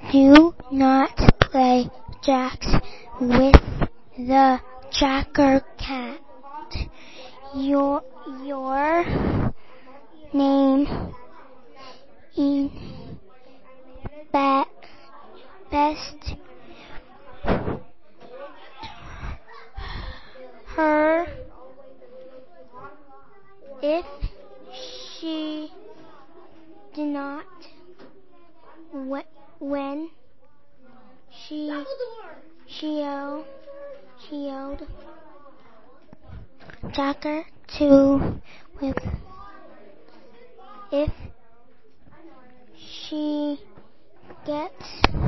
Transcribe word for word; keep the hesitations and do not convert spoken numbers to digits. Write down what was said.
Do not play jacks with the Jacker cat. Your your name in be- best her if she did not when she she yelled, she yelled Jacker to with if she gets